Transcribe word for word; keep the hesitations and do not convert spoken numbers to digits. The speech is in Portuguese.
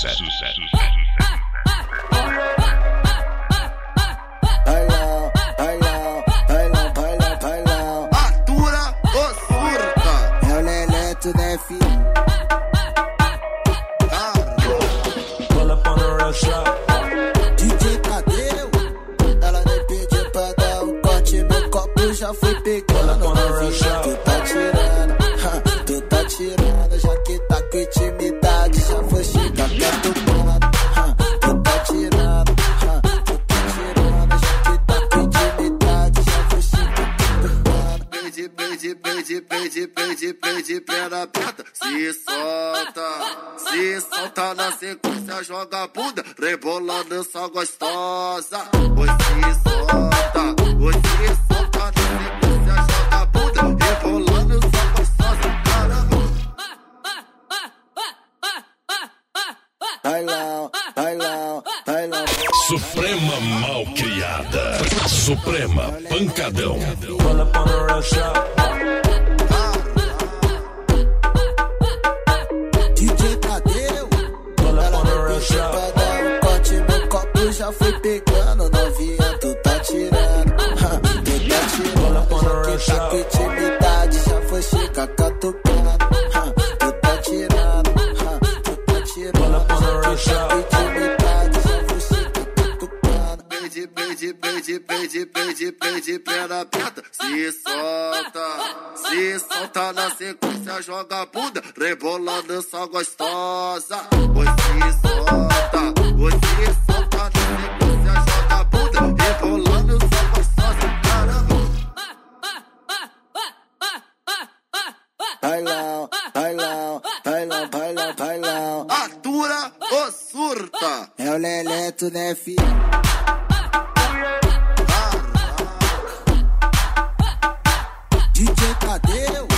sucesso, sucesso. Bailão, bailão, bailão, bailão, bailão. Atura ou surta? É o Leleto, né, filho? Pull up on the real shop. D J Tadeu, ela nem pediu pra dar um corte, meu copo já foi pegando. Novinha, tu tá tirando, ha, tu tá tirando, já que tá com intimidade, já foi chegar perto do lado, ha, tu tá tirando, ha, tu tá tirando, já que tá com intimidade, já foi chegar perto do lado. Pede, pede, pede, pede, pede, pede, perna aberta, se solta, se solta na sequência, joga a bunda, rebolando essa gostosa. Oi, se solta, oi, se solta na sequência, joga a bunda, rebolando essa gostosa. Caramba. Bailão, bailão, bailão. Suprema Malcriada. Suprema Pancadão. Pull up on the real shop. D J Tadeu, Pull up ela on the nem real pediu shop. pra dar um corte, meu copo já foi pegando. Novinha, tu tá tirando, ha, tu tá tirando, já que tá com intimidade, já foi chegar catucando, ha, tu tá tirando, ha, tu tá tirando, já que tá com intimidade, já foi chegar catucando. Pede, pede, pede, pede, pede, pede, perna aberta, se solta, se solta na sequência, joga a bunda, rebolando essa gostosa. Oi, se solta, oi, se solta na sequência, joga a bunda, rebolando essa gostosa. Caramba. Bailão, bailão, bailão, bailão, bailão. Atura ou surta? É o Leleto, né, filho? D J Tadeu,